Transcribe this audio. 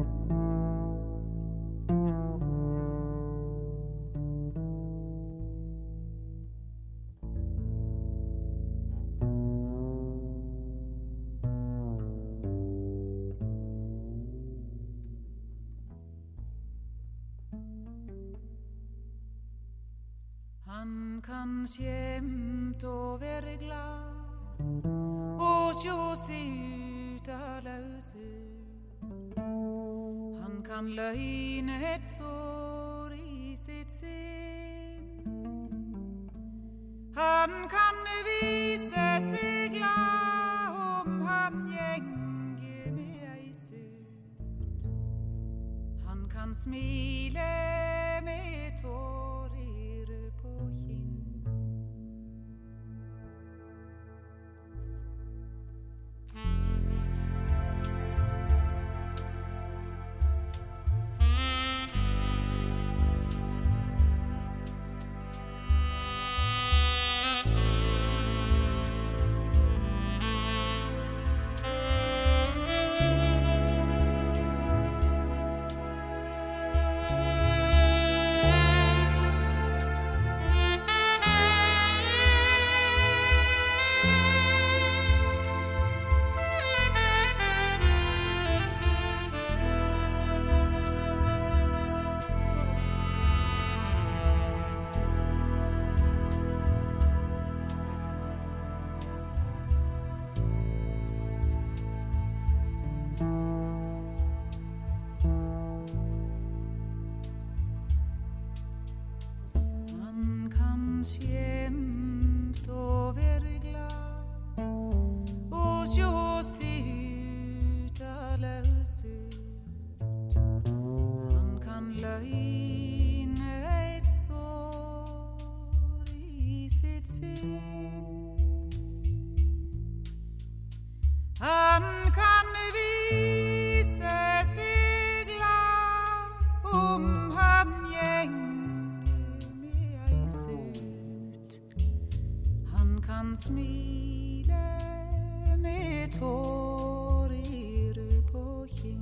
Han kan skjemt og være glad og sjå seg ut av lause. Han kan løgne et sår i sitt sinn. Han kan vise seg glad om han gjenge med ei søt. Han kan smile med tårer på kinn. Skjemt og være glad og sjå seg ut av lause. Han kan løgne et sår i sitt sinn. Han kan vise seg glad om han gjenger med ei søt. Han kan smile med tårer på kinn.